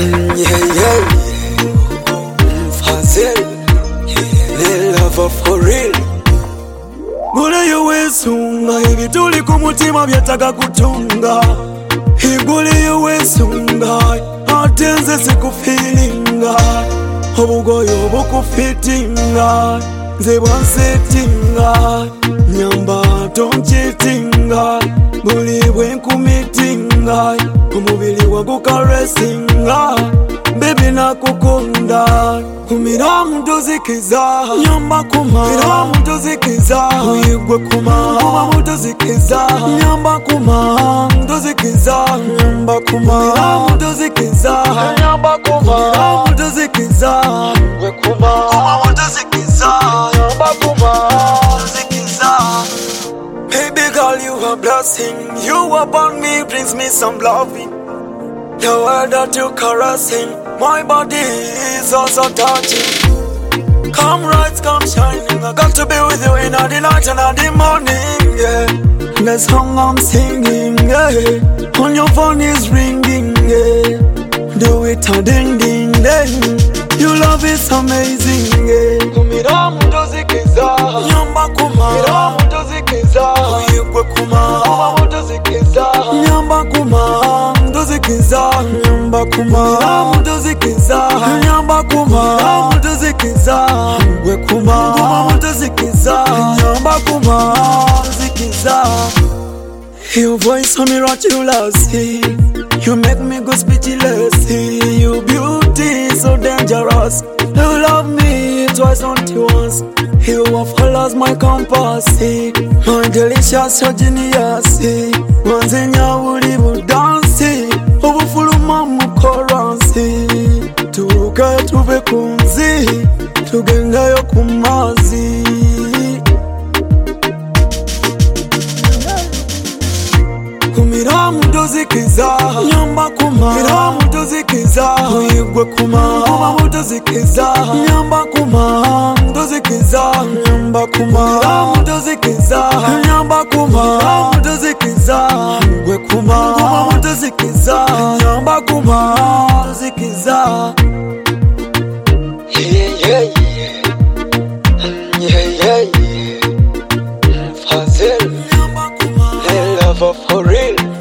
Yeah. Fazil, the lover for real. Gule yowesunga ibituli kumutima byataka kutunga. Igule yowesunga atenze sikufilinga. Obugoyo bukufitinga nze bwansetinga. Nyamba tonchitinga buli bwenkumitinga. Umubili wagukaresinga baby nakukunda. Kumira mutozikiza nyamba kuma kumira mutozikiza uyigwe kuma kuma mutozikiza nyamba kuma mutozikiza nyamba kuma kumira mutozikiza nyamba kuma kumira mutozikiza uyigwe kuma kuma mutozikiza nyamba kuma mutozikiza. Baby girl, you a blessing. You upon me brings me some loving. The way that you caressing my body is also touching. Come rise, come shining. I got to be with you in the night and the morning. Yeah, the song I'm singing. Yeah, on your phone is ringing. Yeah, do it a ding ding ding. Your love is amazing. Yeah, kumira mutozikiza nyamba kuma kumira mutozikiza uyigwe kuma kuma mutozikiza nyamba kuma mutozikiza nyamba kuma kumira mutozikiza nyamba kuma kumira mutozikiza uyigwe kuma kuma mutozikiza nyamba kuma mutozikiza. Your voice on miraculous, you make me go speechless. Your beauty is so dangerous. You love me twice, not once. You are full as my compass, my delicious, so genius. Once in your would dance, overfuluma mukoransi. Turuka tuve kunzi, tugenda yo kumazi. Kumira mutozikiza nyamba kuma kumira mutozikiza uyigwe kuma kuma mutozikiza nyamba kuma mutozikiza nyamba kuma kumira mutozikiza nyamba kuma kumira mutozikiza uyigwe kuma kuma mutozikiza nyamba kuma mutozikiza. Yeah. Fazil, the lover for real.